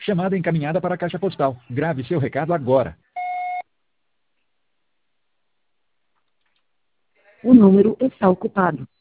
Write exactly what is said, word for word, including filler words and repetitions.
Chamada encaminhada para a caixa postal. Grave seu recado agora. O número está ocupado.